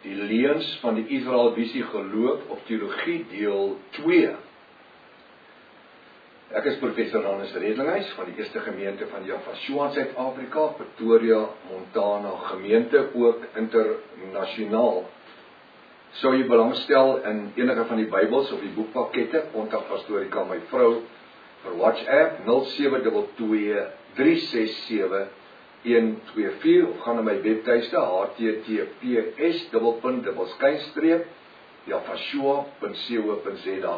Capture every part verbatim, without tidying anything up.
Die leuns van die Israel Visie Geloof of Teologie deel twee. Ek is professor Hannes Redlinghuis van die Eerste Gemeente van Javashua in Suid-Afrika, Pretoria, Montana gemeente, ook internasionaal. Sou jy belangstel in enige van die Bybels of die boekpakkette, kontak Pastorika my vrou vir WhatsApp nul sewe twee twee drie ses sewe een twee vier of gaan na my webtuiste h t t p s dubbelpunt dubbel skynstreep javashua punt co punt za.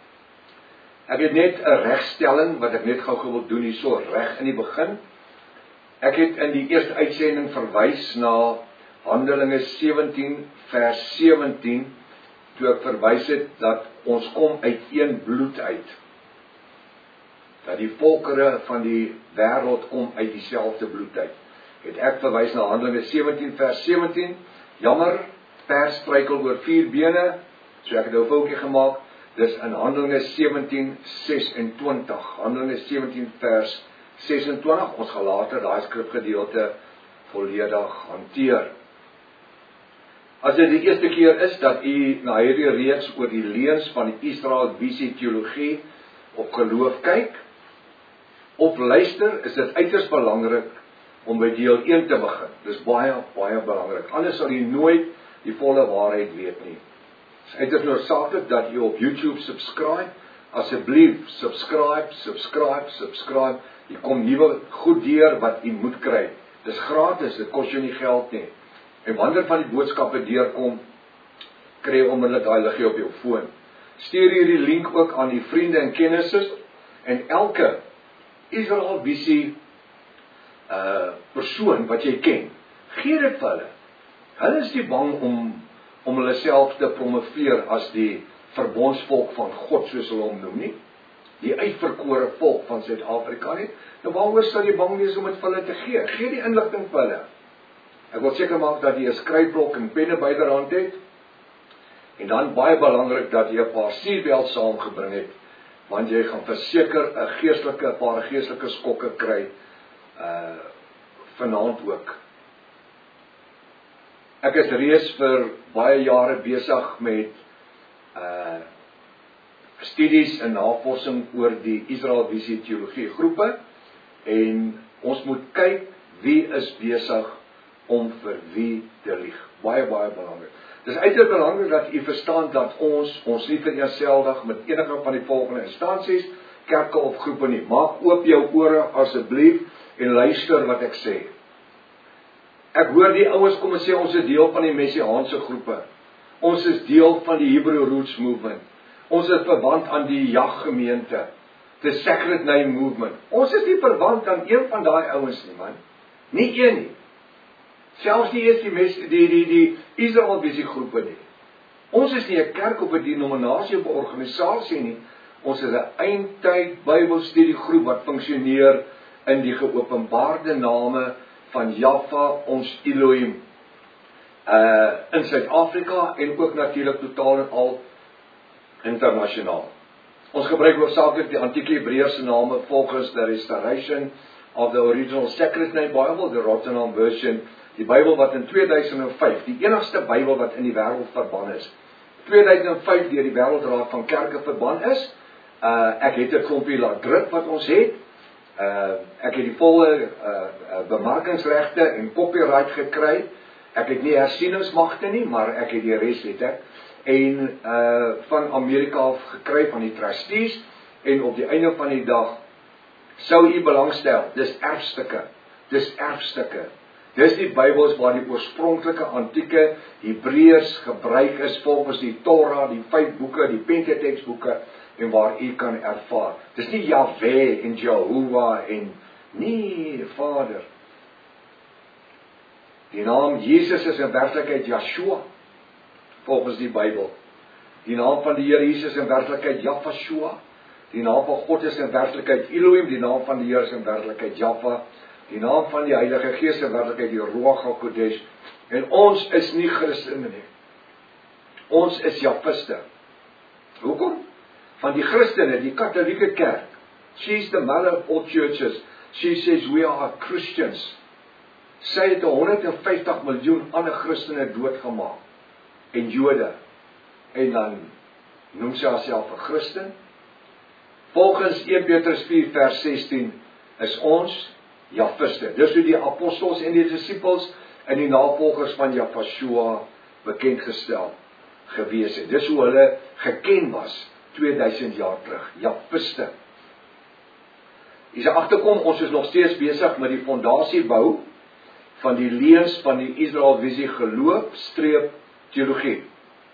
Ek het net 'n regstelling wat ek net gou-gou wil doen hierso reg in die begin. Ek het in die eerste uitsending verwys na Handelinge sewentien vers sewentien toe ek verwys het dat ons kom uit een bloed uit. Dat die volkere van die wêreld kom uit dieselfde bloed uit. Het ek verwys na Handelinge sewentien vers sewentien. Jammer, pers struikel oor vier bene, so ek het 'n foutjie gemaak. Dis in Handelinge sewentien sesentwintig. Handelinge sewentien vers sesentwintig. Ons gaan later daai skrifgedeelte volledig hanteer. As dit die eerste keer is dat u na hierdie reeks oor die leuns van die Israel Visie Teologie of geloof kyk, of luister, is dit uiters belangrik om by deel een te begin. Dis baie, baie belangrik. Anders sal jy nooit die volle waarheid weet nie. Dit is uiters noodsaaklik dat jy op YouTube subscribe. Asseblief, subscribe, subscribe, subscribe. Jy kom nuwe goed deur wat jy moet kry. Dis gratis, dit kos jou nie geld nie. En wanneer van die boodskappe deurkom, kry jy onmiddellik daai liggie op jou foon. Stuur hierdie link ook aan die vriende en kennisses en elke Israel Visie uh, persoon wat jy ken, gee dit vir hulle. Hulle is nie bang om om hulle self te promoveer as die verbondsvolk van God, soos hulle hom noem nie. Die uitverkore volk van Suid-Afrika nie. Nou waaroor sal jy bang wees om dit vir hulle te gee? Gee die inligting vir hulle. Ek wil seker maak dat jy 'n skryfblok en penne byderhand het. En dan baie belangrik dat jy 'n paar seatbelt saamgebring het, want jy gaan verseker 'n geestelike, 'n paar geestelike skokke kry uh vanaand ook. Ek is reeds vir baie jare besig met uh studies en navorsing oor die Israel Visie Teologie groepe en ons moet kyk wie is besig om vir wie te lieg. Baie, baie belangrik. Dit is uiters belangrik dat u verstaan dat ons, ons nie vereenseldig met enige van die volgende instansies, kerke of groepe nie. Maak oop jou ore asseblief en luister wat ek sê. Ek hoor die ouens kom en sê ons is deel van die Messiaanse groepe. Ons is deel van die Hebrew Roots Movement. Ons is verwant aan die jaggemeente, the Sacred Name Movement. Ons is nie verwant aan een van daai ouens nie, man. Nie een nie. Selfs nie eens die, die, die, die Israel Visie groepe nie. Ons is nie 'n kerk of 'n denominasie of 'n organisasie nie. Ons is 'n eindtyd Bybelstudiegroep wat funksioneer in die geopenbaarde name van Jahwe, ons Elohim. Uh, in Suid-Afrika en ook natuurlik totaal en al internasionaal. Ons gebruik hoofsaaklik die antieke Hebreëse name volgens the restoration of the original Sacred Name Bible, the Rotterdam version. Die Bybel wat in twee duisend vyf, die enigste Bybel wat in die wêreld verban is. twee duisend vyf deur die Wêreldraad van Kerke verban is. Uh, ek het 'n klompie laat druk wat ons het. Uh, ek het die volle uh, uh, bemarkingsregte en copyright gekry. Ek het nie hersieningsmagte nie, maar ek het die res het ek. En uh, van Amerika af gekry van die trustees. En op die einde van die dag sou u belangstel. Dis erfstukke. Dis erfstukke. Dis die Bybels waar die oorspronklike antieke Hebreërs gebruik is volgens die Torah, die vyf boeke, die Pentateuch boeke en waar u kan ervaar. Dis nie Yahweh en Jehovah en nie Vader. Die naam Jesus is in werklikheid Yeshua volgens die Bybel. Die naam van die Here Jesus is in werklikheid Javashua. Die naam van God is in werklikheid Elohim, die naam van die Here is in werklikheid Jahwe. Die naam van die Heilige Gees is in werklikheid die Ruach HaKodesh. En ons is nie Christene nie. Ons is Jahwiste. Hoekom? Van die Christene, die Katholieke Kerk. She's the mother of all churches. She says we are Christians. Sy het honderd en vyftig miljoen ander Christene doodgemaak. en Jode. En dan noem sy haarself 'n Christen. Volgens Eerste Petrus vier vers sestien is ons Jafiste. Dis hoe die apostels en die disippels en die navolgers van Jahshua bekend gestel gewees het. Dis hoe hulle geken was twee duisend jaar terug. Jafiste. Jy sal agterkom, ons is nog steeds besig met die fondasiebou van die leuns van die Israel visie geloof streep teologie.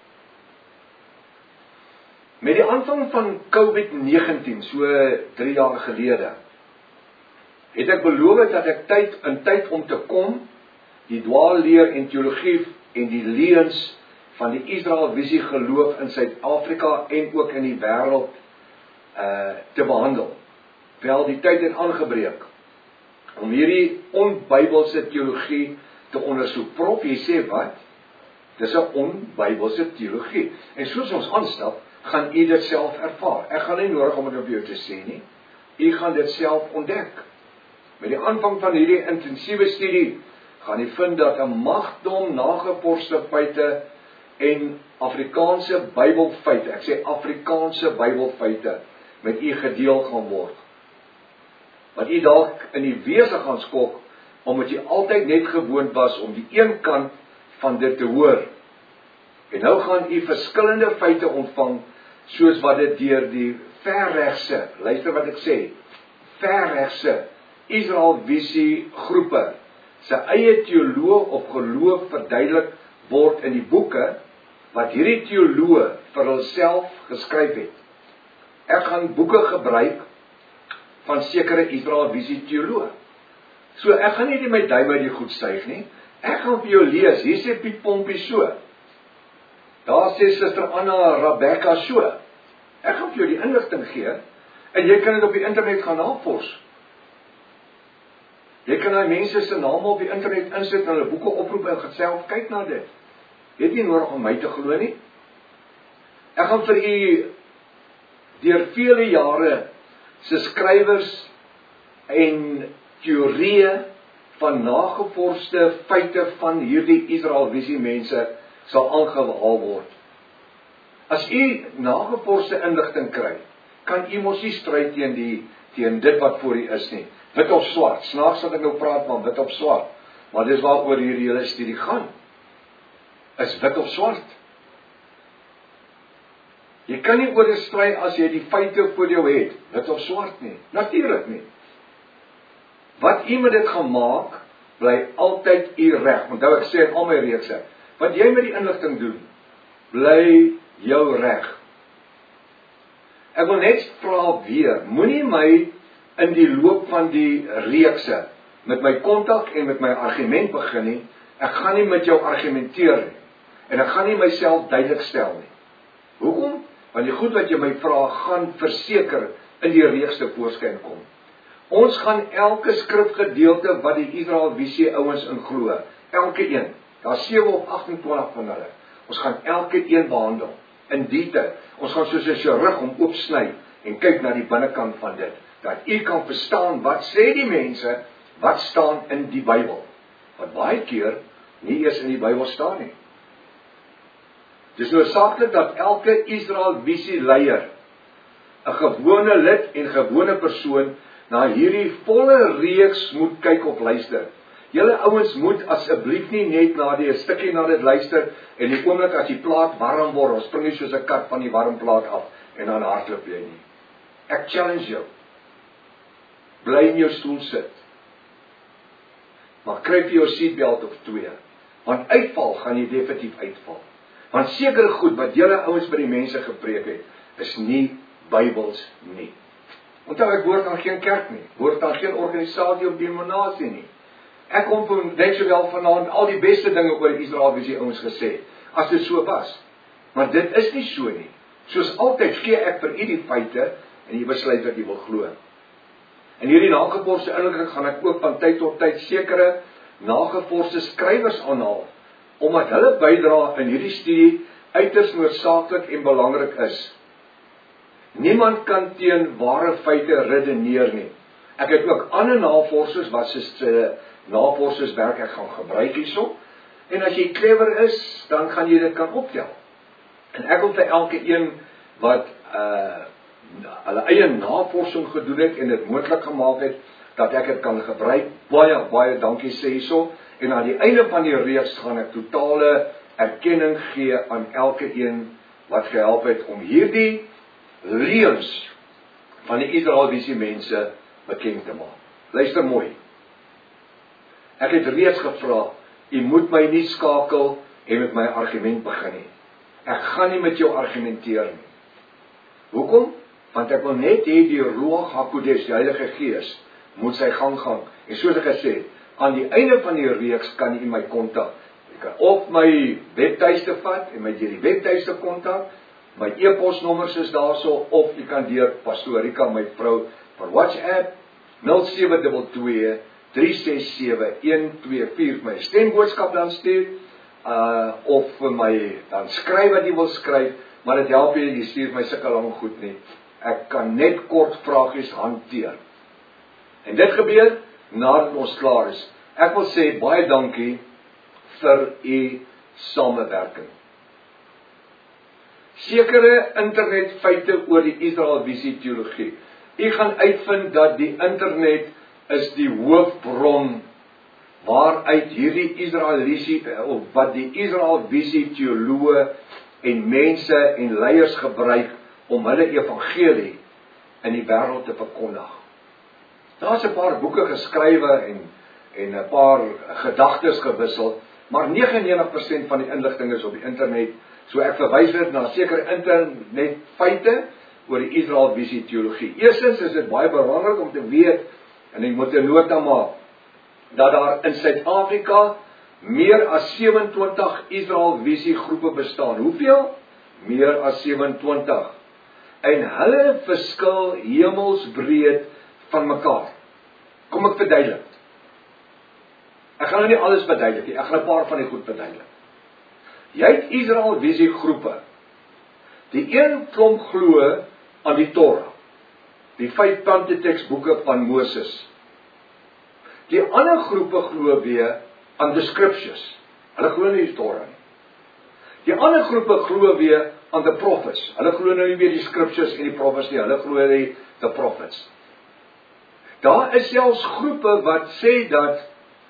Met die aanvang van COVID negentien, so drie jaar gelede, het ek beloof dat ek tyd in tyd om te kom, die dwaalleer en teologie en die leuns van die Israel visie geloof in Suid-Afrika en ook in die wêreld uh, te behandel. Wel, die tyd het aangebreek om hierdie onbybelse teologie te ondersoek. Prof, jy sê wat? Dis 'n onbybelse teologie. En soos ons aanstap, gaan u dit self ervaar. Ek gaan nie nodig om dit op jou te sê nie. U gaan dit self ontdek. Met die aanvang van hierdie intensiewe studie gaan u vind dat 'n magdom nagevorsde feite en Afrikaanse Bybelfeite, ek sê Afrikaanse Bybelfeite, met u gedeel gaan word. Wat u dalk in die wese gaan skok, omdat u altyd net gewoond was om die een kant van dit te hoor. En nou gaan u verskillende feite ontvang, soos wat dit deur die verregse, luister wat ek sê, verregse Israel visie groepe, sy eie teoloog of geloof verduidelik word in die boeke, wat hierdie teoloog vir hulself geskryf het. Ek gaan boeke gebruik van sekere Israel visie teoloog. So ek gaan nie my duim uit die goed suig nie. Ek gaan vir jou lees. Hier sê Piet Pompie so. Daar sê Suster Anna Rebecca so. Ek gaan vir jou die inligting gee en jy kan dit op die internet gaan navors. Jy kan daai mense se name op die internet insit en hulle boeke oproep en geself kyk na dit. Jy het nie nodig om my te glo nie. Ek gaan vir u deur vele jare se skrywers en teorieë van nagevorsde feite van hierdie Israel visie mense sal aangehaal word. As u nagevorsde inligting kry, kan u mos nie stry teen die teen dit wat voor u is nie. Wit op swart. Snaaks wat ek nou praat van wit op swart. Maar dis waaroor hierdie hele studie gaan. Is wit op swart. Jy kan nie oor dit stry as jy die feite voor jou het, wit op swart nie. Natuurlik nie. Wat u met dit gaan maak, bly altyd u reg. Onthou ek sê in al my reekse, wat jy met die inligting doen, bly jou reg. Ek wil net vra weer, moenie my in die loop van die reekse met my kontak en met my argument begin nie. Ek gaan nie met jou argumenteer nie. En ek gaan nie myself duidelik stel nie. Hoekom? Want die goed wat jy my vra, gaan verseker in die reeks te voorskyn kom. Ons gaan elke skrifgedeelte wat die Israel visie ouens in glo, elke een, daar sewe of agt-en-twintig van hulle, ons gaan elke een behandel, in detail. Ons gaan soos 'n chirurg om oopsny en kyk na die binnekant van dit, dat u kan verstaan wat sê die mense, wat staan in die Bybel, wat baie keer nie eers in die Bybel staan nie. Dis noodsaaklik dat elke Israel visie leier, 'n gewone lid en gewone persoon, na hierdie volle reeks moet kyk of luister. Julle ouens moet asseblief nie net na die stukkie na dit luister, en die oomblik as die plaat warm word, ons spring nie soos 'n kat van die warm plaat af, en dan hardloop jy nie. Ek challenge jou. Bly in jou stoel sit. Maar kry vir jou seatbelt of twee. Want uitval gaan jy definitief uitval. Want sekere goed wat julle ouens by die mense gepreek het, is nie Bybels nie. Onthou, ek behoort aan geen kerk nie, behoort aan geen organisasie of denominasie nie. Ek kom net sowel vanaand al die beste dinge oor die Israel visie ouens gesê, as dit so was. Maar dit is nie so nie. Soos altyd gee ek vir u die feite, en jy besluit wat jy wil glo. En hierdie nagevorsde inligting gaan ek ook van tyd tot tyd sekere nagevorsde skrywers aanhaal, omdat hulle bydra in hierdie studie uiters noodsaaklik en belangrik is. Niemand kan teen ware feite redeneer nie. Ek het ook ander navorsers wat se navorsers werk ek gaan gebruik hierso, En as jy clever is, dan gaan jy dit kan optel. En ek wil vir elke een wat uh, hulle eie navorsing gedoen het en dit moontlik gemaak het, dat ek dit kan gebruik, baie, baie dankie sê hierso. En aan die einde van die reeks gaan ek totale erkenning gee aan elke een wat gehelp het om hierdie leuns van die Israelvisie mense bekend te maak. Luister mooi. Ek het reeds gevra, u moet my nie skakel en met my argument begin nie. Ek gaan nie met jou argumenteer nie. Hoekom? Want ek wil net hê die Ruach HaKodesh, die Heilige Gees, moet sy gang gaan. En soos ek gesê het, aan die einde van die reeks kan u my kontak. Jy kan of my webtuiste vat en my deur die webtuiste kontak. My e-posnommers is daarso, of jy kan deur Pastorika, my vrou, vir WhatsApp nul sewe twee twee drie ses sewe een twee vier my stemboodskap dan stuur, uh, of vir my dan skryf wat jy wil skryf, maar dit help jy, jy stuur my sulke lang goed nie. Ek kan net kort vragies hanteer. En dit gebeur nadat ons klaar is. Ek wil sê baie dankie vir u samewerking. Sekere internetfeite oor die Israelvisie teologie. U gaan uitvind dat die internet is die hoofbron waaruit hierdie Israelisie, of wat die Israelvisie teoloë en mense en leiers gebruik om hulle evangelie in die wêreld te verkondig. Daar's 'n paar boeke geskrywe en en 'n paar gedagtes gewissel, maar negenennegentig persent van die inligting is op die internet. So ek verwys dit na sekere internetfeite oor die Israelvisie teologie. Eerstens is dit baie belangrik om te weet, en ek moet 'n nota maak, dat daar in Suid-Afrika meer as sewe-en-twintig Israelvisie groepe bestaan. Hoeveel? Meer as sewe-en-twintig. En hulle verskil hemelsbreed van mekaar. Kom ek verduidelik. Ek gaan nou nie alles verduidelik nie, ek gaan 'n paar van die goed verduidelik. Jy het Israelvisie groepe. Die een klomp glo aan die Torah, die vyf Pentateuch-boeke van Moses. Die ander groepe glo weer aan the scriptures. Hulle glo nie die Torah nie. Die ander groepe glo weer aan the prophets. Hulle glo nou nie weer die scriptures en die prophets nie, hulle glo die the prophets. Daar is selfs groepe wat sê dat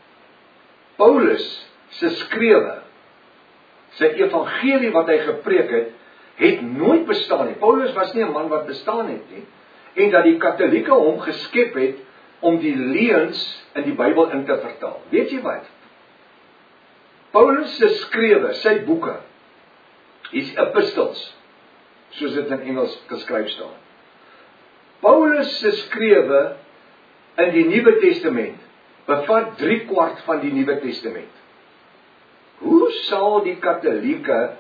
Paulus se skrewe, sy evangelie wat hy gepreek het, het nooit bestaan nie. Paulus was nie 'n man wat bestaan het nie, en dat die Katolieke hom geskep het om die leuns in die Bybel in te vertaal. Weet jy wat? Paulus se skrewe, sy boeke, is epistles, soos dit in Engels geskryf staan. Paulus se skrewe in die Nuwe Testament bevat drie kwart van die Nuwe Testament. Hoe sal die Katolieke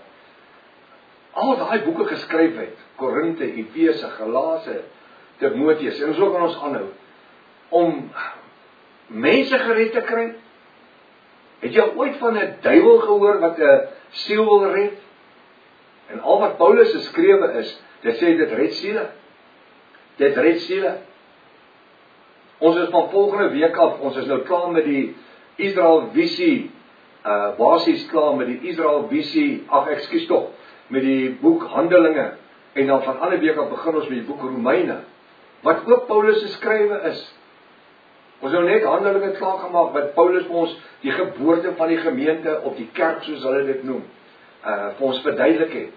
al daai boeke geskryf het, Korinte, Efese, Galase, Timoteus, en so kan ons aanhou, om mense gered te kry? Het jy ooit van 'n duiwel gehoor wat 'n siel wil red? En al wat Paulus se skrewe is, dit sê dit red siele. Dit red siele. Ons is van volgende week af, ons is nou klaar met die Israelvisie, uh, basies klaar met die Israelvisie, ag ekskuus tog, met die boek Handelinge, en dan van ander week af begin ons met die boek Romeine, wat ook Paulus se skrywe is. Ons nou net Handelinge klaar gemaak, wat Paulus vir ons die geboorte van die gemeente, of die kerk soos hulle dit noem, uh, vir ons verduidelik het.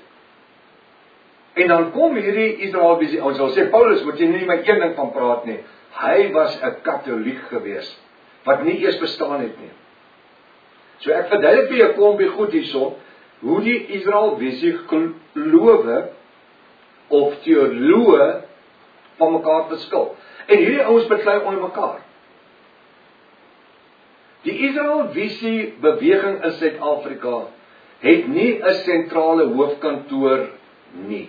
En dan kom hierdie Israelvisie, ons sal sê, Paulus, moet jy nie my een ding van praat nie, hy was 'n Katoliek gewees, wat nie eers bestaan het nie. So ek verduidelik vir jou klompie goed hierso, hoe die Israelvisie gelowe, of teoloë, van mekaar verskil. En hierdie ouens beklei onder mekaar. Die Israelvisie beweging in Suid-Afrika het nie 'n sentrale hoofkantoor nie.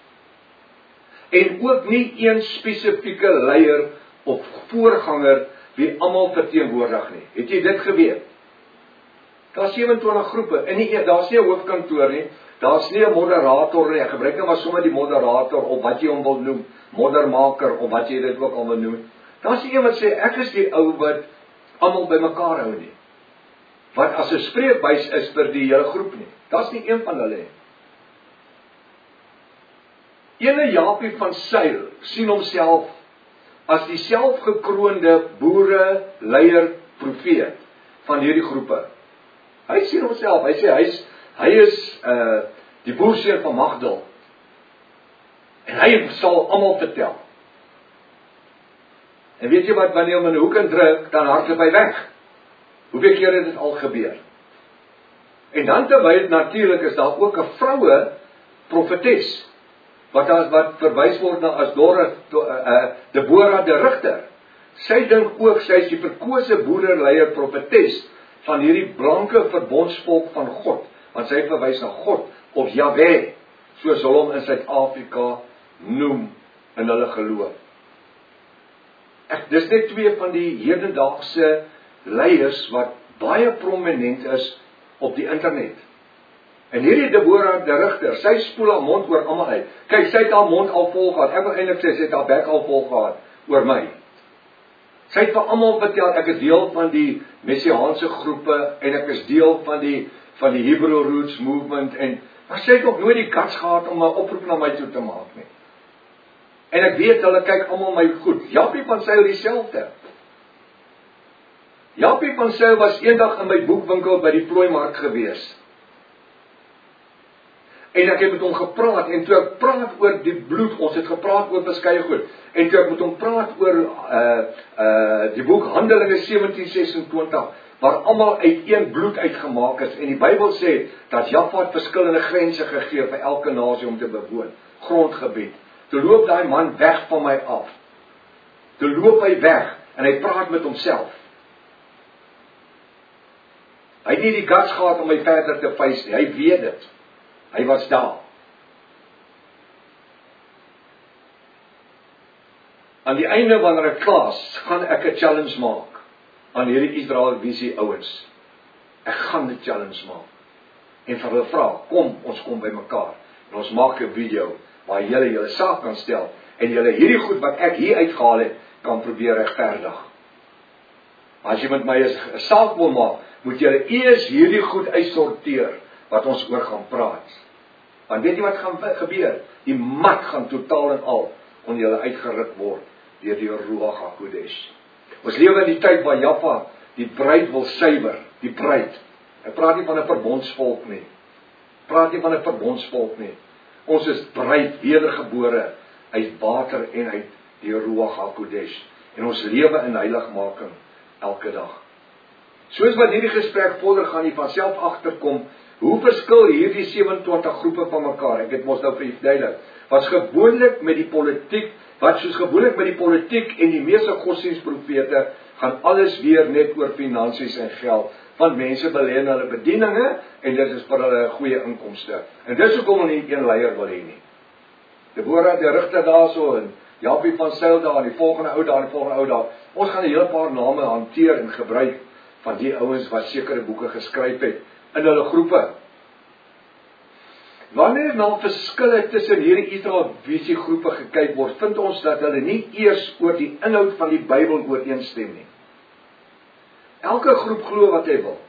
En ook nie een spesifieke leier of voorganger wie almal verteenwoordig nie. Het jy dit geweet? Daar's sewe-en-twintig groepe, en nie, daar's nie 'n hoofkantoor nie, daar's nie 'n moderator nie, ek gebruik nou maar sommer die moderator, of wat jy hom wil noem, moddermaker, of wat jy dit ook al wil noem. Daar's nie een wat sê, ek is die ou wat almal by mekaar hou nie. wat as 'n spreekbuis is vir die hele groep nie. Daar's nie een van hulle nie. Ene Japie van Sail sien homself as die selfgekroonde boere, leier, profeet van hierdie groepe. Hy sien homself, hy sê hy is hy is uh, die boerseun van Magdal. En hy sal almal vertel. En weet jy wat, wanneer hom in 'n hoek indruk, dan hardloop hy weg. Hoeveel keer het dit al gebeur? En dan terwyl natuurlik is daar ook 'n vroue profetes, wat as wat verwys word na as Dora, uh, Deborah de Rigter. Sy dink ook sy is die verkose boerleier profetes van hierdie blanke verbondsvolk van God, want sy verwys na God of Jahwe, soos hulle hom in Suid-Afrika noem in hulle geloof. Ek, dis net twee van die hedendaagse leiers wat baie prominent is op die internet. En hierdie Deborah de Rigter, sy spoel haar mond oor almal uit. Kyk, sy het haar mond al vol gehad. Ek wil eintlik sê sy het haar bek al vol gehad oor my. Sy het vir almal vertel ek is deel van die messiaanse groepe en ek is deel van die van die Hebrew Roots movement en maar sy het nog nooit die guts gehad om 'n oproep na my toe te maak nie. En ek weet hulle kyk almal my goed. Japie van Sail dieselfde. Japie van Sail was eendag in my boekwinkel by die Plooimark gewees. En ek het met hom gepraat, en toe ek praat oor die bloed, ons het gepraat oor verskeie goed, en toe ek met hom praat oor uh, uh, die boek Handelinge sewentien sesentwintig, waar almal uit een bloed uitgemaak is, en die Bybel sê, dat Jahwe het verskillende grense gegee vir elke nasie om te bewoon, grondgebied. Toe loop daai man weg van my af. Toe loop hy weg, en hy praat met homself. Hy het nie die guts gehad om my verder te face nie, hy weet dit. Hy was daar. Aan die einde van 'n klas gaan ek 'n challenge maak aan hierdie Israel Visie ouens. Ek gaan 'n challenge maak. En vir hulle vra, kom, ons kom by mekaar. En ons maak 'n video waar julle julle saak kan stel en julle hierdie goed wat ek hier uitgehaal het, kan probeer regverdig. As jy met my 'n saak wil maak, moet julle eers hierdie goed uitsorteer wat ons oor gaan praat. Want weet jy wat gaan gebeur? Die mat gaan totaal en al onder julle uitgeruk word deur die Ruach HaKodesh. Ons lewe in die tyd waar Jahwe die bruid wil suiwer, die bruid. Ek praat nie van 'n verbondsvolk nie. Ek praat nie van 'n verbondsvolk nie. Ons is bruid, wedergebore uit water en uit die Ruach HaKodesh. En ons lewe in heiligmaking elke dag. Soos wat hierdie gesprek vorder, gaan jy van self agterkom, hoe verskil hierdie sewentwintig groepe van mekaar? Ek het mos nou vir julle verduidelik. Wat gewoonlik met die politiek, wat soos gewoonlik met die politiek en die meeste godsdienstprofete, gaan alles weer net oor finansies en geld. Want mense belê in hulle bedieninge en dit is vir hulle 'n goeie inkomste. En dis hoekom hulle nie een leier wil hê nie. Deborah de Rigter daarso en Japie van Sail daar, die volgende ou daar, die volgende ou daar. Ons gaan 'n hele paar name hanteer en gebruik van die ouens wat sekere boeke geskryf het in hulle groepe. Wanneer na verskille tussen hierdie Israel Visie groepe gekyk word, vind ons dat hulle nie eers oor die inhoud van die Bybel ooreenstem nie. Elke groep glo wat hy wil.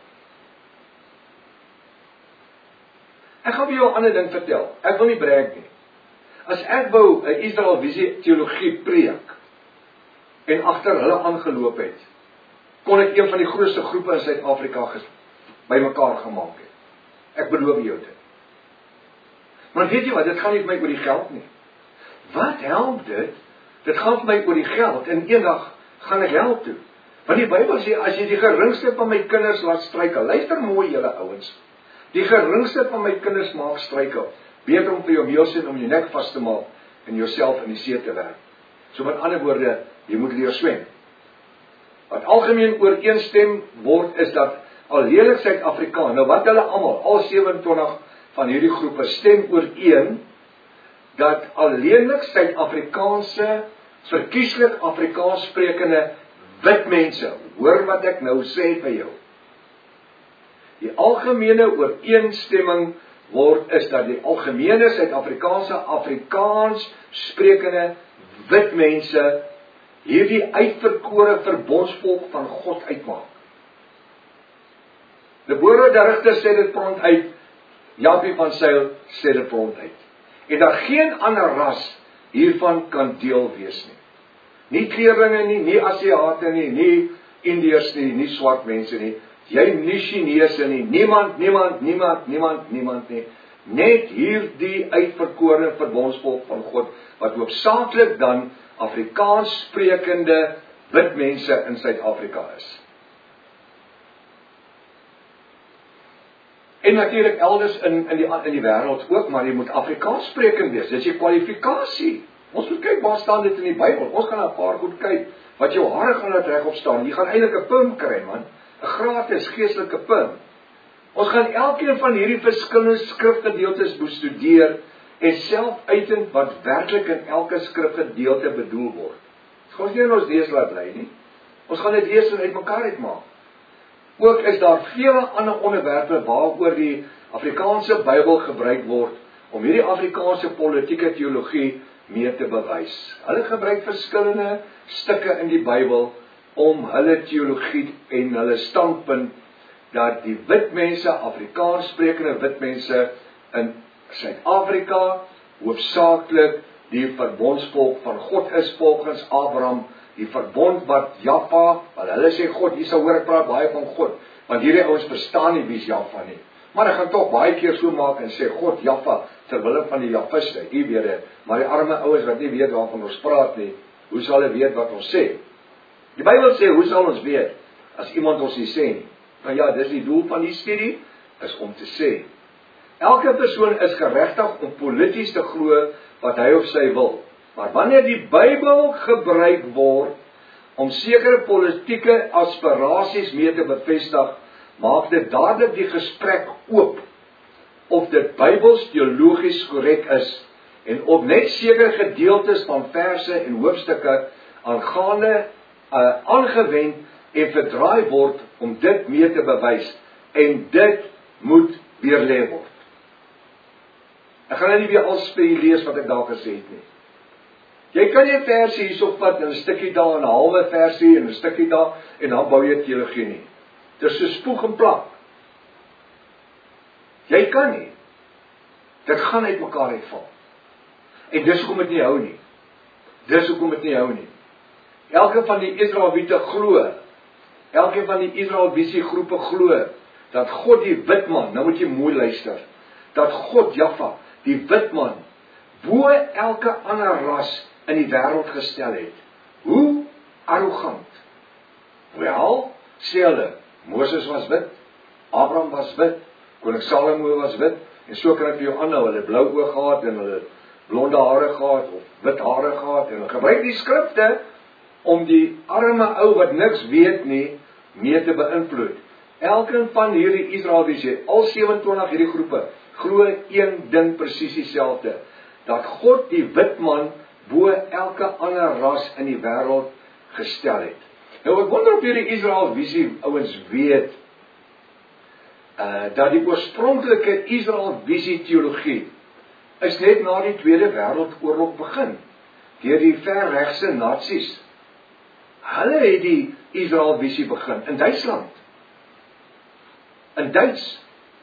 Ek gaan vir jou 'n ander ding vertel. Ek wil nie brag nie. As ek wou 'n Israel Visie teologie preek en agter hulle aangeloop het, kon ek een van die grootste groepe in Suid-Afrika bymekaar gemaak het. Ek beloof jou dit. Maar weet jy wat, dit gaan nie vir my oor die geld nie. Wat help dit? Dit gaan vir my oor die geld en eendag gaan ek hel toe. Want die Bybel sê, as jy die geringste van my kinders laat struikel, luister mooi julle ouens, die geringste van my kinders maak struikel, beter om vir jou meelsien om jou nek vas te maak en jouself in die see te werk. So met ander woorde, jy moet leer swem. Wat algemeen ooreenstem word is dat al leerlik Suid-Afrikaan, nou wat hulle almal, al sewentwintig van hierdie groepe stem ooreen, dat alleenlik Suid-Afrikaanse, verkieslik Afrikaans sprekende wit mense, hoor wat ek nou sê vir jou. Die algemene ooreenstemming word is dat die algemene Suid-Afrikaanse Afrikaans sprekende wit mense hierdie uitverkore verbondsvolk van God uitmaak. Deborah die Rigter sê dit prompt uit, Japie van Zyl sê dit prompt uit. En dat geen ander ras hiervan kan deel wees nie. Nie kleurlinge nie, nie Asiate nie, nie Indiërs nie, nie swart mense nie, jy nie Chinese nie, niemand, niemand, niemand, niemand, niemand nie. Net hierdie uitverkore verbondsvolk van God, wat hoofsaaklik dan Afrikaans sprekende wit mense in Suid-Afrika is. En natuurlik elders in, in die, in die wêreld ook, maar jy moet Afrikaans sprekend wees, dit is jy kwalifikasie. Ons moet kyk, waar staan dit in die Bybel? Ons gaan 'n paar goed kyk, wat jou hare gaan laat regop staan. Jy gaan eintlik 'n pim kry, man. 'n Gratis geestelike pim. Ons gaan elkeen van hierdie verskillende skrifgedeeltes bestudeer en self uitvind wat werklik in elke skrifgedeelte bedoel word. Ons gaan nie in ons lees laat bly nie. Ons gaan dit lees en uitmekaar uitmaak. Ook is daar vele ander onderwerpe waaroor die Afrikaanse Bybel gebruik word om hierdie Afrikaanse politieke teologie mee te bewys. Hulle gebruik verskillende stukke in die Bybel om hulle teologie en hulle standpunt dat die wit mense, Afrikaans sprekende wit mense in Suid-Afrika hoofsaaklik die verbondsvolk van God is volgens Abraham, die verbond wat Jaffa, want hulle sê God, hier sal hoor ek praat baie van God, want hierdie ouens verstaan nie wie is Jaffa nie. Maar ek gaan toch baie keer so maak en sê God Jaffa, terwille van die Jaffiste, hier weet het, maar die arme ouens wat nie weet waarvan ons praat nie, hoe sal hulle weet wat ons sê? Die Bybel sê, hoe sal ons weet, as iemand ons nie sê nie? Nou ja, dis die doel van die studie, is om te sê. Elke persoon is geregtig om polities te glo wat hy of sy wil. Maar wanneer die Bybel gebruik word om sekere politieke aspirasies mee te bevestig, maak dit dadelik die gesprek oop of dit Bybels teologies korrek is en of net sekere gedeeltes van verse en hoofstukke aangaande uh, aangewend en verdraai word om dit mee te bewys en dit moet weerlê word. Ek gaan nou nie weer alles vir julle lees wat ek daar gesê het nie. Jy kan nie 'n versie hierso vat en 'n stukkie daar en 'n halwe versie en 'n stukkie daar en dan bou jy teologie nie. Dis so spoeg en plak. Jy kan nie. Dit gaan uit mekaar uitval. En dis hoekom dit nie hou nie. Dis hoekom dit nie hou nie. Elke van die Israeliete glo, elke van die Israel visie groepe glo dat God die wit man, nou moet jy mooi luister, dat God Jaffa, die wit man, bo elke ander ras in die wêreld gestel het. Hoe arrogant. Wel, sê hulle, Moses was wit, Abraham was wit, koning Salomo was wit, en so kan ek vir jou aanhou, hulle blou oë gehad en hulle blonde hare gehad of wit hare gehad en hulle gebruik die skrifte om die arme ou wat niks weet nie mee te beïnvloed. Elkeen van hierdie Israeliese, al sewe-en-twintig hierdie groepe, glo een ding presies dieselfde, dat God die wit man bo elke ander ras in die wêreld gestel het. Nou ek wonder of hierdie Israel visie ouens weet uh, dat die oorspronklike Israel visie teologie is net na die Tweede Wêreldoorlog begin deur die verregse nasies. Hulle het die Israel visie begin in Duitsland. In Duits.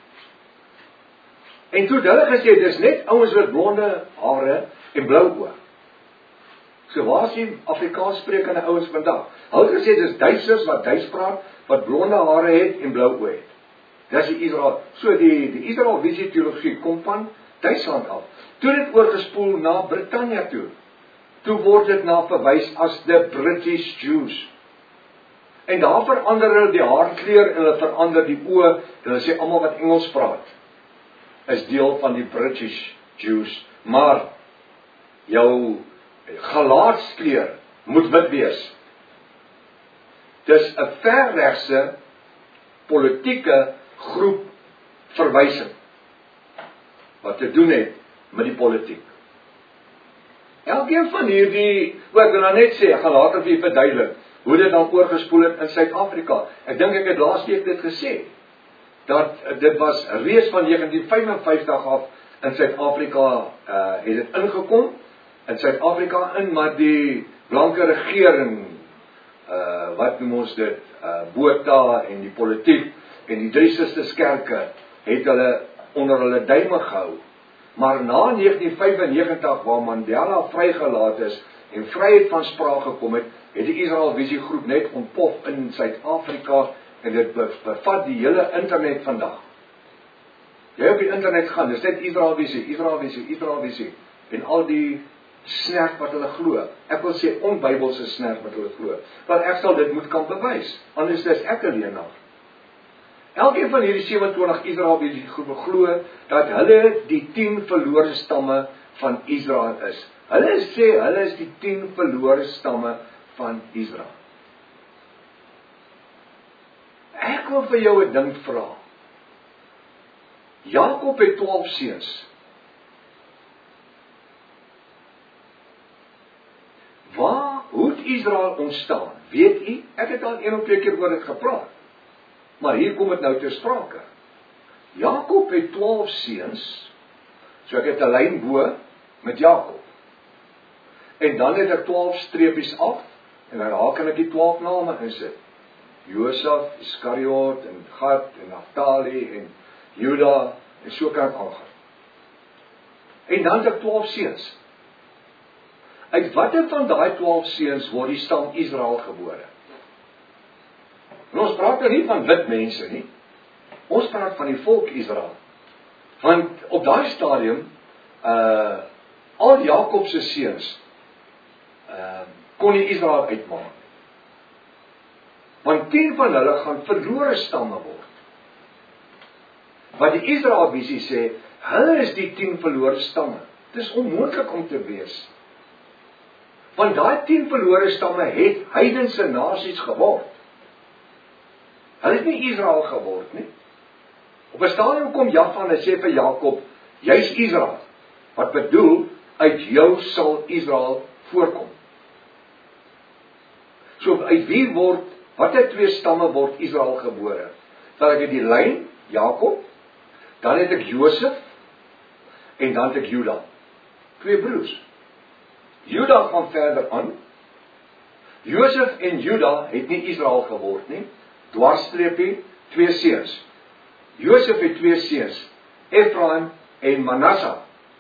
En toe het hulle gesê, dis net ouens met blonde hare en blou oë. So waar is die Afrikaans sprekende ouens vandag? Hulle het gesê, dis Duitsers wat Duits praat, wat blonde hare het en blou oë het. Dis die Israel. So die, die Israel visie teologie kom van Duitsland af. Toe dit oorgespoel na Britannia toe. Toe word dit na verwys as the British Jews. En daar verander hulle die haarkleur en hulle verander die oë en hulle sê almal wat Engels praat is deel van die British Jews. Maar jou gelaatskleur moet wit wees. Dis 'n verregse politieke groep verwysing wat te doen het met die politiek. Elkeen van hierdie, o, ek wil nou net sê, ek gaan later vir julle verduidelik hoe dit dan oorgespoel het in Suid-Afrika. Ek dink ek het laas week dit gesê, dat dit was reeds van negentien vyf en vyftig af in Suid-Afrika uh, het dit ingekom, in Suid-Afrika in, maar die blanke regering, uh, wat noem ons dit, uh, Botha en die politiek, en die drie susterskerke het hulle onder hulle duime gehou. Maar na negentien vyfennegentig, waar Mandela vrygelaat is en vryheid van spraak gekom het, het die Israel Visie groep net ontplof in Suid-Afrika en dit bevat die hele internet vandag. Jy op die internet gaan, dis net Israel Visie, Israel Visie, Israel Visie en al die snerp wat hulle glo. Ek wil sê onbybelse snerp wat hulle glo. Want ek sal dit moet kan bewys, anders is ek 'n leenaar. Elkeen van hierdie sewe en twintig Israel Visie groepe glo dat hulle die tien verlore stamme van Israel is. Hulle sê hulle is die tien verlore stamme van Israel. Ek wil vir jou 'n ding vra. Jakob het twaalf seuns. Waar, hoe het Israel ontstaan? Weet u? Ek het al een of twee keer oor dit gepraat. Maar hier kom dit nou ter sprake. Jakob het twaalf seuns, so ek het 'n lyn bo met Jakob. En dan het ek twaalf streepies af, en daar kan ek die twaalf name insit. Josef, Iskariot, en Gad, en Naphtali, en Juda, en so kan ek aangaan. En dan het ek twaalf seuns. Uit watter van daai twaalf seuns word die stam Israel gebore? En ons praat nou nie van wit mense nie. Ons praat van die volk Israel. Want op daai stadium, uh, al Jakob se seuns, uh, kon nie Israel uitmaak. Want tien van hulle gaan verlore stamme word. Wat die Israel Visie sê, hulle is die tien verlore stamme. Dit is onmoontlik om te wees. Want daai tien verlore stamme het heidense nasies geword. Hulle het nie Israel geword nie. Op 'n stadium kom Jafan en sê vir Jakob, jy's Israel. Wat bedoel, uit jou sal Israel voorkom. So uit wie word, watter twee stamme word Israel gebore? Dan het ek die lyn, Jakob, dan het ek Josef, en dan het ek Juda. Twee broers. Juda gaan verder aan. Josef en Juda het nie Israel geword nie. Dwarsstreepie, twee seuns. Josef het twee seuns, Efraim en Manasseh.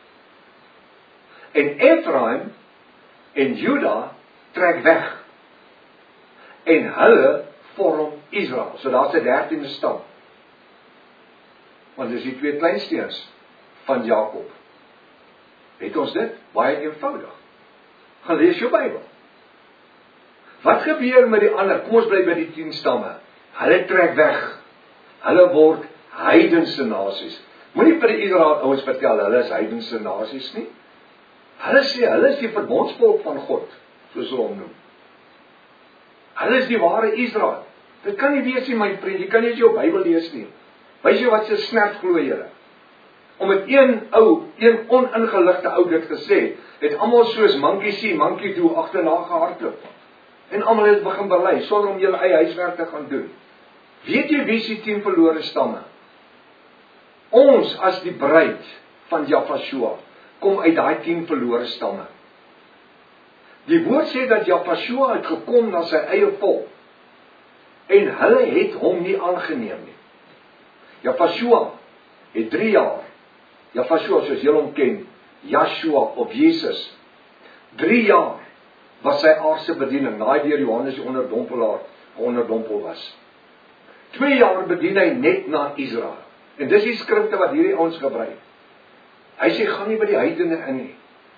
En Efraim en Juda trek weg. En hulle vorm Israel. So daar's 'n dertiende stam. Want dis die twee kleinsteens van Jakob. Het ons dit? Baie eenvoudig. Gaan lees jou Bybel. Wat gebeur met die ander? Kom ons bly by die tien stamme. Hulle trek weg. Hulle word heidense nasies. Moenie vir die Israel ouens vertel, hulle is heidense nasies nie. Hulle sê, hulle is die verbondsvolk van God, soos hulle hom noem. Hulle is die ware Israel. Dit kan nie wees nie, my vriend, jy kan nie eens jou Bybel lees nie. Wys jy wat se snert glo julle? Om met een ou, een oningeligte ou dit gesê, het almal soos monkey see, monkey do agterna gehardloop. En almal het begin bely, sonder om julle eie huiswerk te gaan doen. Weet jy wie is die tien verlore stamme? Ons as die bruid van Jafashua kom uit daai tien verlore stamme. Die woord sê dat Jafashua het gekom na sy eie volk en hulle het hom nie aangeneem nie. Jafashua het drie jaar, Jafashua soos julle hom ken, Yeshua of Jesus, drie jaar was sy aardse bediening, naai deur Johannes die onderdompelaar, onderdompel was. Twee jaar bedien hy net na Israel. En dis die skrifte wat hierdie ouens gebruik. Hy sê, gaan nie by die heidene in nie.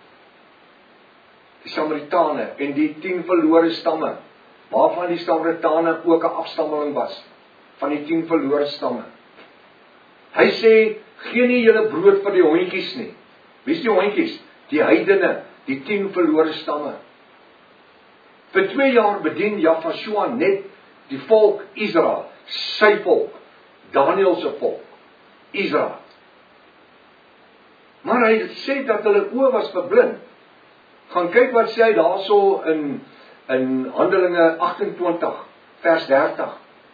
Die Samaritane en die tien verlore stamme, waarvan die Samaritane ook 'n afstammeling was, van die tien verlore stamme. Hy sê, gee nie julle brood vir die hondjies nie. Wie is die hondjies? Die heidene, die tien verlore stamme. Vir twee jaar bedien Jafashua net die volk Israel, sy volk, Daniel se volk, Israel. Maar hy sê dat hulle oë was verblind. Gaan kyk wat sê hy daarso in, in Handelinge agt en twintig, vers dertig,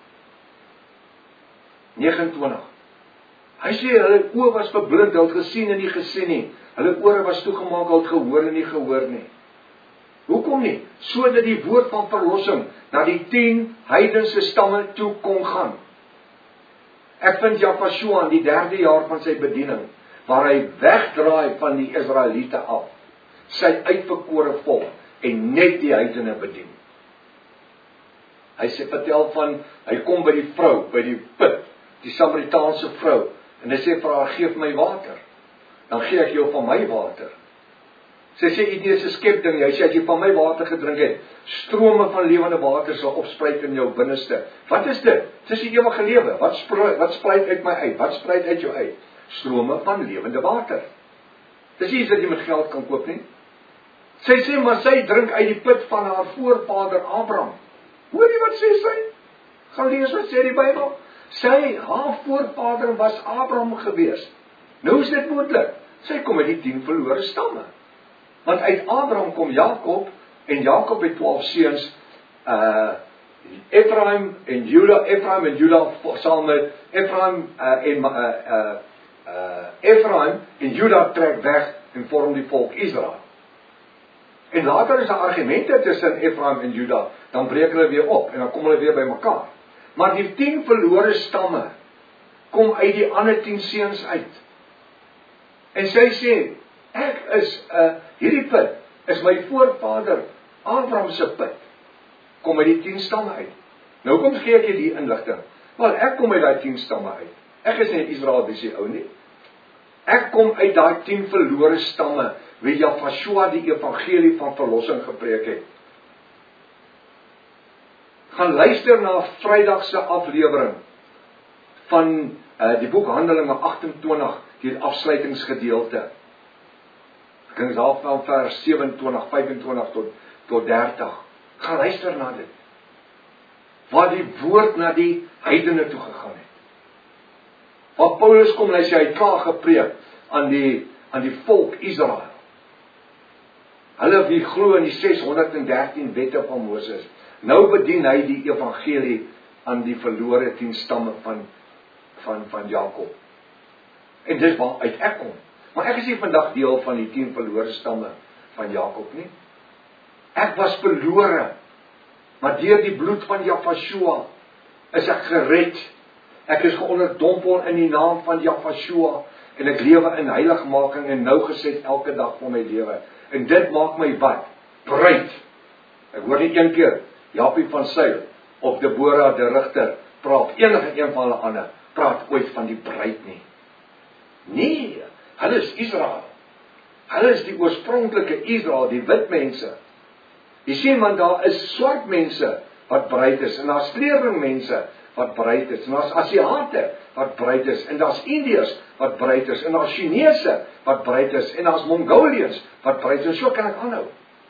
nege en twintig. Hy sê hulle oë was verblind, hulle het gesien en nie gesien nie. Hulle ore was toegemaak, hulle het gehoor en nie gehoor nie. Hoekom nie? Sodat die woord van verlossing na die tien heidense stamme toe kon gaan. Ek vind Jafashua in die derde jaar van sy bediening, waar hy wegdraai van die Israeliete af, sy uitverkore volk, en net die heidene bedien. Hy sê, vertel van, hy kom by die vrou, by die put, die Samaritaanse vrou, en hy sê vir haar, geef my water, dan gee ek jou van my water. Sy sê, dit is 'n skepding, hy sê, as jy van my water gedrink het, strome van lewende water sal opspruit in jou binneste. Wat is dit? Dit is die ewige lewe. Wat spruit, wat spruit uit my uit? Wat spruit uit jou uit? Strome van lewende water. Dis nie iets wat jy met geld kan koop nie. Sy sê, maar sy drink uit die put van haar voorvader Abraham. Hoor jy wat sê sy? Gaan lees wat sê die Bybel. Sy, haar voorvader was Abraham gewees. Nou is dit moontlik. Sy kom uit die tien verlore stamme. Want uit Abraham kom Jakob, en Jakob het twaalf seuns, uh, Ephraim en Juda, Ephraim en Juda, saam met Ephraim uh, en uh, uh, uh, Ephraim en Juda trek weg en vorm die volk Israel. En later is daar argumente tussen Ephraim en Juda, dan breek hulle weer op, en dan kom hulle weer by mekaar. Maar die tien verlore stamme, kom uit die ander tien seuns uit. En sy sê, ek is, uh, hierdie put, is my voorvader, Abraham se put, kom uit die tien stamme uit. Nou kom gee ek jy die inligting. Wel, ek kom uit die tien stamme uit. Ek is nie Israel wie sy ou nie. Ek kom uit die tien verlore stamme, wie Jafashua die evangelie van verlossing gepreek het. Gaan luister na Vrydagse aflewering van uh, die boek Handelinge agt en twintig, die afsluitingsgedeelte. Ek dink daar van vers sewe en twintig, vyf en twintig tot, tot dertig. Gaan luister na dit. Waar die woord na die heidene toe gegaan het. Waar Paulus kom en hy sê, hy het klaar gepreek aan die, aan die volk Israel. Hulle wie glo in die ses honderd en dertien wette van Moses. Nou bedien hy die evangelie aan die verlore tien stamme van, van, van Jakob. En dis waar uit ek kom. Maar ek is nie vandag deel van die tien verlore stamme van Jakob nie. Ek was verlore, maar deur die bloed van Jafashua is ek gered. Ek is geonderdompel in die naam van Jafashua en ek lewe in heiligmaking en nougeset elke dag van my lewe. En dit maak my wat? Bruid. Ek hoor nie een keer Japie van Sail of Deborah de Rigter praat, enige een van hulle ander praat ooit van die bruid nie. Nee, hulle is Israel. Hulle is die oorspronklike Israel, die wit mense. Jy sien, want daar is swart mense wat bruid is, en daar is kleurling mense wat bruid is, en daar is Asiate wat bruid is, en daar is Indiërs wat bruid is, en daar is Chinese wat bruid is, en daar is Mongoliërs wat bruid is, so kan ek aanhou.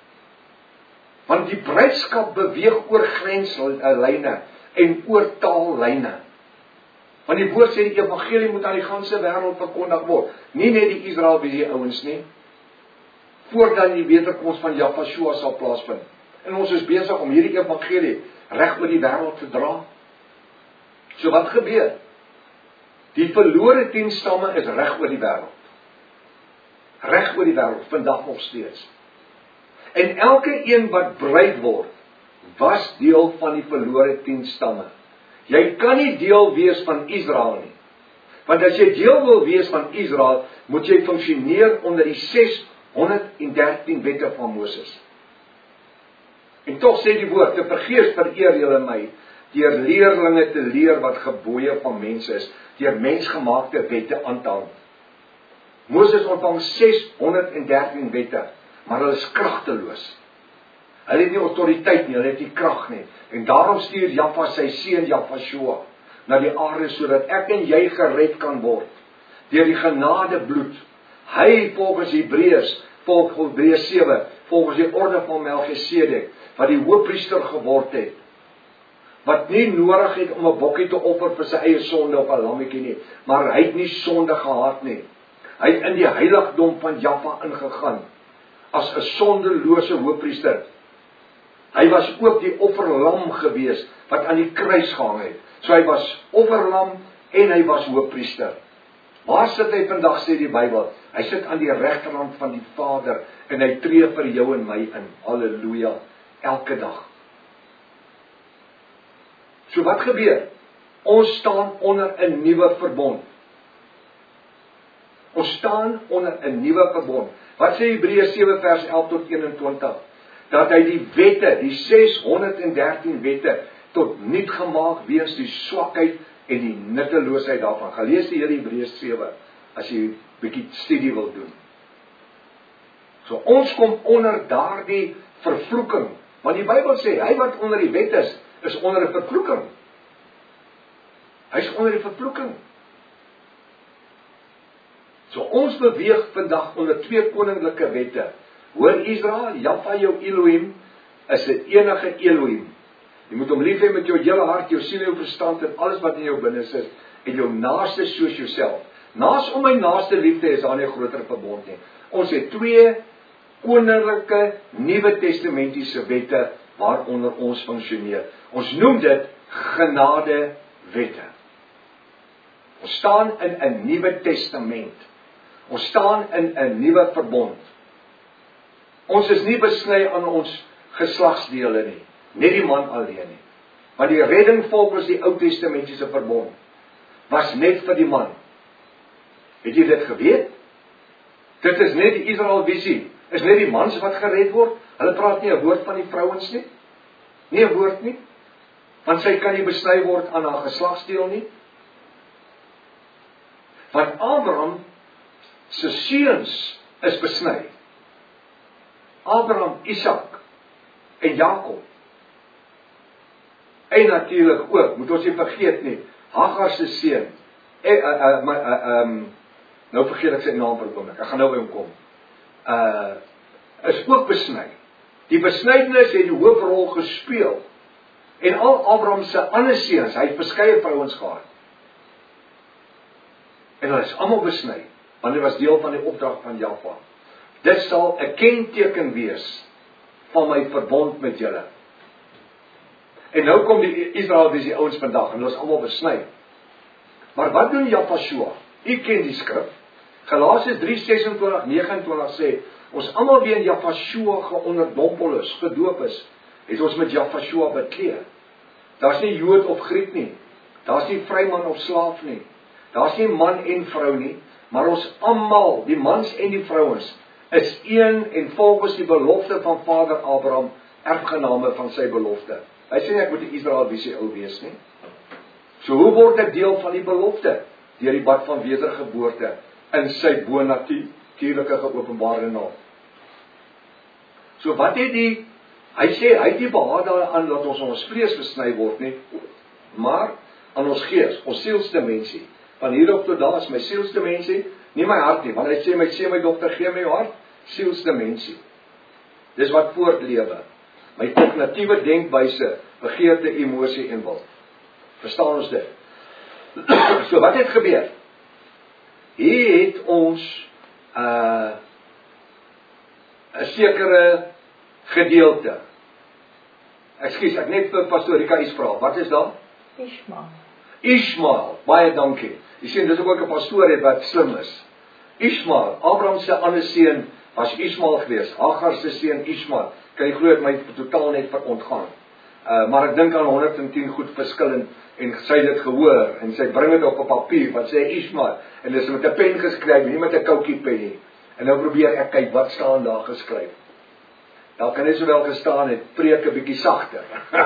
Want die bruidskap beweeg oor grenslyne en oor taallyne. Want die woord sê die evangelie moet aan die ganse wêreld verkondig word, nie net die Israel wie die ouens nie, voordat die wederkoms van Jafashua sal plaasvind. En ons is besig om hierdie evangelie reg oor die wêreld te dra. So wat gebeur? Die verlore tien stamme is reg oor die wêreld. Reg oor die wêreld, vandag nog steeds. En elke een wat bruid word, was deel van die verlore tien stamme. Jy kan nie deel wees van Israel nie. Want as jy deel wil wees van Israel, moet jy funksioneer onder die ses honderd en dertien wette van Moses. En tog sê die woord, te vergeefs vereer julle my, deur leerlinge te leer wat gebooie van mense is, deur mensgemaakte wette aan te hang. Moses ontvang ses honderd en dertien wette, maar hulle is kragteloos. Hulle het nie autoriteit nie, hulle het nie krag nie. En daarom stuur Jaffa sy seun Jafashua na die aarde, sodat ek en jy gered kan word, deur die genade bloed. Hy volgens Hebreërs, volgens Hebreërs sewe, volgens die orde van Melchisedek, wat die hoofpriester geword het, wat nie nodig het om 'n bokkie te offer vir sy eie sonde of 'n lammetjie nie, maar hy het nie sonde gehad nie. Hy het in die heiligdom van Jaffa ingegaan, as 'n sondelose hoofpriester. Hy was ook die offerlam gewees, wat aan die kruis gehang het. So hy was offerlam, en hy was hoofpriester. Waar sit hy vandag, sê die Bybel? Hy sit aan die regterhand van die Vader, en hy tree vir jou en my in. Halleluja, elke dag. So wat gebeur? Ons staan onder 'n nuwe verbond. Ons staan onder 'n nuwe verbond. Wat sê Hebreërs sewe vers elf tot eenentwintig? Dat hy die wette, die seshonderddertien wette, tot niet gemaak weens die swakheid en die nutteloosheid daarvan. Gaan lees die hele Hebreërs sewe, as jy 'n bietjie studie wil doen. So ons kom onder daardie vervloeking, want die Bybel sê, hy wat onder die wet is, is onder 'n vervloeking. Hy is onder die vervloeking. So ons beweeg vandag onder twee koninklike wette. Hoor Israel, Jahwe jou Elohim is 'n enige Elohim. Jy moet hom lief hê met jou hele hart, jou siel, jou verstand en alles wat in jou binne is, en jou naaste soos jouself. Naas om my naaste liefde is daar nie 'n groter verbond nie. Ons het twee koninklike Nuwe Testamentiese wette waaronder ons funksioneer. Ons noem dit genadewette. Ons staan in 'n Nuwe Testament. Ons staan in 'n nuwe verbond. Ons is nie besny aan ons geslagsdele nie, net die man alleen nie. Want die redding volgens die Ou Testamentiese verbond was net vir die man. Het jy dit geweet? Dit is net die Israel visie. Is net die mans wat gered word. Hulle praat nie 'n woord van die vrouens nie. Nie 'n woord nie. Want sy kan nie besny word aan haar geslagsdeel nie. Want Abraham se seuns is besny. Abraham, Isak en Jakob. En natuurlik ook, moet ons nie vergeet nie, Hagar se seun. En uh, uh, my uh, um, nou vergeet ek sy naam vir 'n oomblik. Ek gaan nou by hom kom. Uh is ook besny. Die besnydenis het die hoofrol gespeel. En al Abraham se ander seuns, hy het verskeie vrouens gehad. En hulle is almal besny, want dit was deel van die opdrag van Jahwe. Dit sal 'n kenteken wees van my verbond met julle. En nou kom die Israel, dis die ouens vandag, en hulle is almal besny. Maar wat doen Jahwe? U ken die skrif. Galasiërs drie sesentwintig negenentwintig sê, ons almal wie in Jahwe geonderdompel is, gedoop is, het ons met Jahwe bekleed. Daar's nie Jood of Griek nie. Daar's nie vryman of slaaf nie. Daar's nie man en vrou nie, maar ons almal, die mans en die vrouens, is een en volgens die belofte van Vader Abraham, erfgename van sy belofte. Hy sê nie ek moet die Israel visie ou wees nie. So hoe word ek deel van die belofte? Deur die bad van wedergeboorte in sy bonatuurlike geopenbaarde naam. So wat het die, hy sê, hy het nie behaag daaraan dat ons ons vlees besny word nie, maar aan ons gees, ons sielsdimensie. Van hierop tot daar is my sielsdimensie, nie my hart nie, want hy sê my, sê my dogter, gee my jou hart, sielsdimensie. Dis wat voortlewe. My kognitiewe denkwyse, begeerte, emosie en wil. Verstaan ons dit? So wat het gebeur? Hier het ons uh, 'n sekere gedeelte. Ekskuus, ek net vir Pastor Rika iets vra. Wat is daar? Ishmael. Ishmael, baie dankie. Jy sien, dis ook 'n pastoor het wat slim is. Ishmael, Abraham se ander seun was Ishmael geweest. Hagar se seun Ishmael. Kan jy glo het my totaal net verontgaan. Uh, maar ek dink aan honderd en tien goed verskillend en sy het dit gehoor en sy bring dit op 'n papier wat sê Ishmael en dis met 'n pen geskryf, nie met 'n koutjie pen nie. En nou probeer ek kyk wat staan daar geskryf. Daar kan net sowel gestaan het, preek 'n bietjie sagter.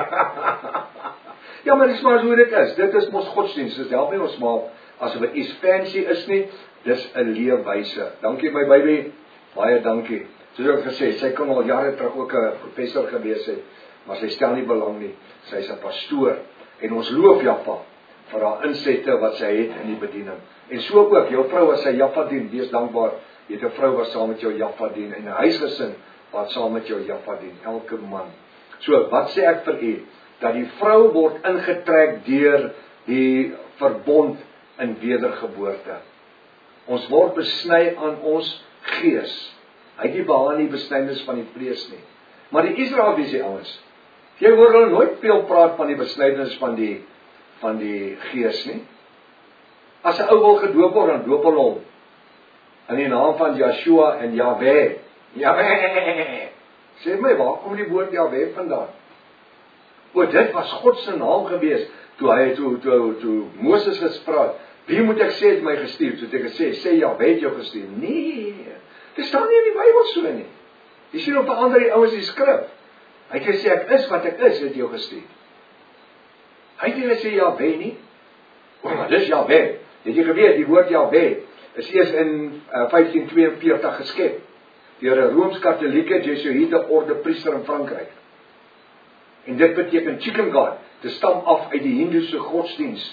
Ja, maar dis maar hoe dit is. Dit is mos godsdienst. Dis help nie ons maar asof dit iets fancy is nie. Dis 'n leefwyse. Dankie my baby. Baie dankie. Soos ek gesê, sy kon al jare terug ook 'n professor gewees het, maar sy stel nie belang nie. Sy is 'n pastoor en ons loof Jahwe vir haar insette wat sy het in die bediening. En so ook jou vrou as sy Jahwe dien, wees dankbaar. Jy het 'n vrou wat saam met jou Jahwe dien en 'n huisgesin wat saam met jou Jahwe dien, elke man. So, wat sê ek vir u? Dat die vrou word ingetrek deur die verbond in wedergeboorte. Ons word besny aan ons gees. Hy het nie behaal die besnydenis van die vlees nie. Maar die Israeliese ouens, jy hoor hulle nooit veel praat van die besnydenis van die van die gees nie. As 'n ou wil gedoop word, dan doop hulle hom in die naam van Joshua en Jahwe. Jahwe. Sê my, waar kom die woord Jahwe vandaan? O, dit was God se naam gewees toe hy toe toe toe Moses gespreek, wie moet ek sê het my gestuur? Toe het ek gesê, sê Jahwe het jou gestuur. Nee, dit staan nie in die Bybel so nie. Jy sien op 'n ander die ouens die skrif. Hy het gesê ek is wat ek is, het jou gestuur. Hy het nie gesê Jahwe nie. O, maar dis Jahwe. Het jy geweet, die woord Jahwe is eers in uh, vyftien tweeënveertig geskep deur 'n Rooms-Katolieke Jesuïte orde priester in Frankryk. En dit beteken chicken god, dit stam af uit die Hindoese godsdiens.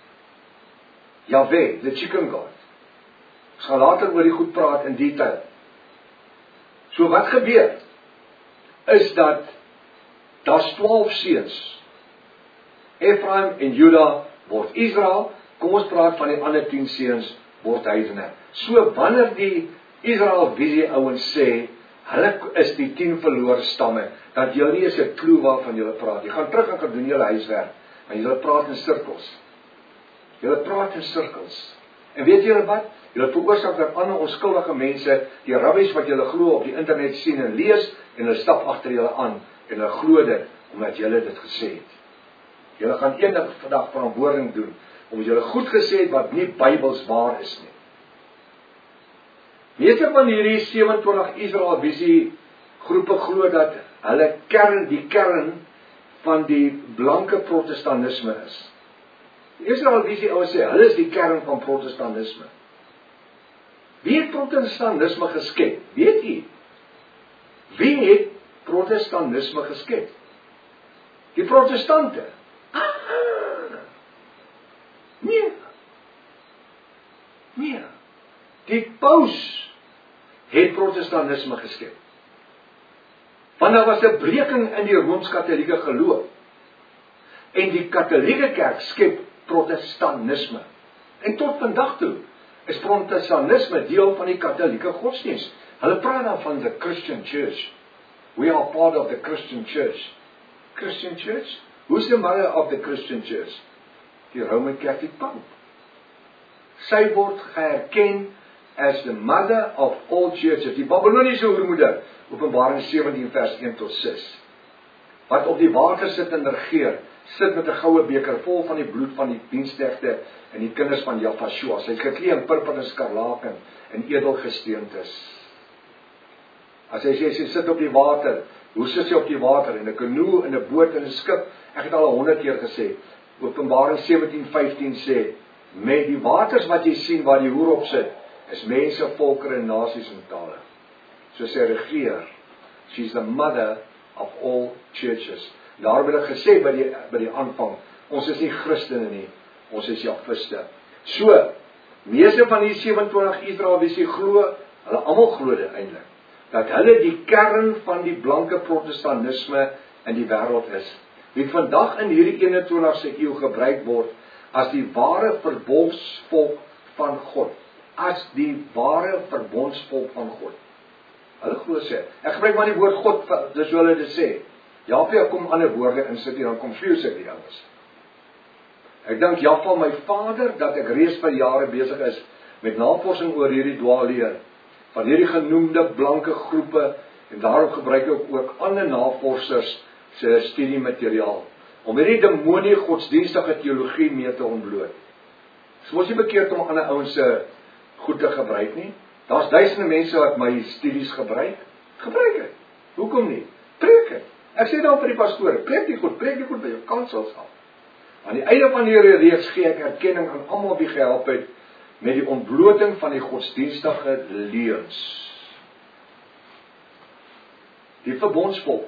Jahwe, the chicken god. Ons gaan later oor die goed praat in detail. So wat gebeur, is dat daar's twaalf seuns. Ephraim en Juda word Israel, kom ons praat van die ander tien seuns word heidene. So wanneer die Israel visie ouens sê, hulle is die tien verlore stamme, dat julle nie eens 'n klou waarvan julle praat. Jy gaan terug en gaan doen julle huiswerk, maar julle praat in sirkels. Julle praat in sirkels. En weet julle wat? Julle veroorsaak dat ander onskuldige mense, die rabbies wat julle glo op die internet sien en lees, en hulle stap agter julle aan, en hulle glo dit, omdat julle dit gesê het. Julle gaan eendag vandag verantwoording doen, omdat julle goed gesê het wat nie Bybels waar is nie. Meeste van hierdie sewe-en-twintig Israel visie groepe glo dat hulle kern, die kern van die blanke protestantisme is. Die Israel visie ouens sê, hulle is die kern van protestantisme. Wie het protestantisme geskep? Weet jy? Wie het protestantisme geskep? Die protestante. Ah, nee. Nee. Die paus het protestantisme geskep. Want daar was 'n breking in die Rooms-Katolieke geloof. En die Katolieke kerk skep protestantisme. En tot vandag toe is protestantisme deel van die Katolieke godsdienst. Hulle praat dan van the Christian Church. We are part of the Christian Church. Christian Church? Who's the mother of the Christian Church? Die Roman Catholic Pope. Sy word geerken as the mother of all churches. Die Babyloniese oormoeder, Openbaring sewentien vers een tot ses. Wat op die water sit en regeer, sit met 'n goue beker vol van die bloed van die diensknegte en die kinders van Jafashua. Sy het geklee in purper en skarlaken en edelgesteentes. As hy sê, sy sit op die water, hoe sit sy op die water? In 'n kanoe, in 'n boot, in 'n skip. Ek het al honderd keer gesê, Openbaring sewentien vyftien sê, met die waters wat jy sien waar die hoer op sit, is mense, volkere, nasies en tale. So sy regeer. She's the mother of all churches. Daar word gesê by die, by die aanvang, ons is nie Christene nie, ons is Jahwiste. So, meeste van die sewe-en-twintig Israel visie glo, hulle almal glo dit eintlik, dat hulle die kern van die blanke protestantisme in die wêreld is. Wie vandag in hierdie eenentwintigste eeu gebruik word as die ware verbondsvolk van God. As die ware verbondsvolk van God. Hulle glo sê, ek gebruik maar die woord God, dis hoe hulle dit sê. Jaffa kom ander woorde in sit hier, dan confuse ek die ouens. Ek dink Jaffa my vader, dat ek reeds vir jare besig is met navorsing oor hierdie dwaalleer, van hierdie genoemde blanke groepe, en daarom gebruik ek ook ander navorsers se studiemateriaal, om hierdie demonie godsdienstige teologie mee te ontbloot. Dis mos nie bekeerd om ander ouens se goed te gebruik nie. Daar's duisende mense wat my studies gebruik. Gebruik het. Hoekom nie? Preek het. Ek sê dan vir die pastore, preek die goed, preek die goed by jou kansels af. Aan die einde van hierdie reeks gee ek erkenning aan almal wie gehelp het met die ontbloting van die godsdienstige leuns. Die verbondsvolk.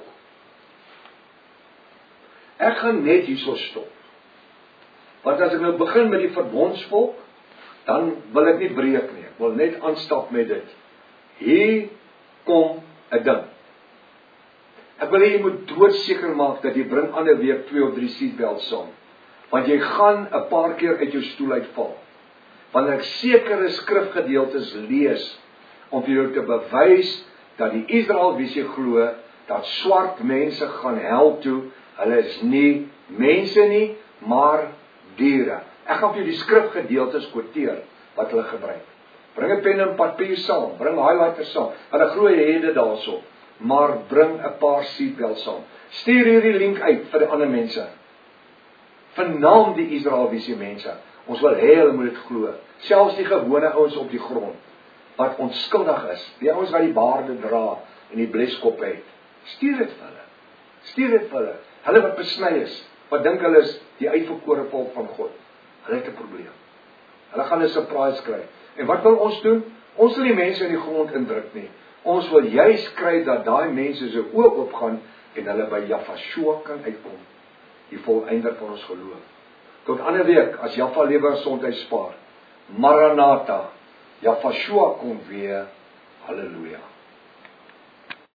Ek gaan net hierso stop. Want as ek nou begin met die verbondsvolk, dan wil ek nie breek nie. Ek wil net aanstap met dit. Hier kom 'n ding. Ek wil hê jy moet doodseker maak dat jy bring ander week twee of drie seatbelts saam. Want jy gaan 'n paar keer uit jou stoel uitval. Wanneer ek sekere skrifgedeeltes lees om vir jou te bewys dat die Israel visie glo dat swart mense gaan hel toe, hulle is nie mense nie, maar diere. Ek gaan vir jou die skrifgedeeltes quoteer wat hulle gebruik. Bring 'n pen en papier saam, bring highlighter saam. Hulle glo jy het dit daarso, maar bring 'n paar seatbelts saam. Stuur hierdie link uit vir die ander mense. vernaam die Israeliese mense. Ons wil hê hulle moet dit glo. Selfs die gewone ouens op die grond, wat onskuldig is, die ouens wat die baarde dra en die bleskoppe het, stuur dit vir hulle. Stuur dit vir hulle. Hulle wat besny is, wat dink hulle is die uitverkore volk van God. Hulle het 'n probleem. Hulle gaan 'n surprise kry. En wat wil ons doen? Ons wil die mense in die grond indruk nie. Ons wil juist kry dat daai mense se oë oopgaan en hulle by Jafashua kan uitkom. Die volëinder van ons geloof. Tot ander week, as Jaffa lewe en gesondheid spaar. Maranatha. Jafashua kom weer. Halleluja.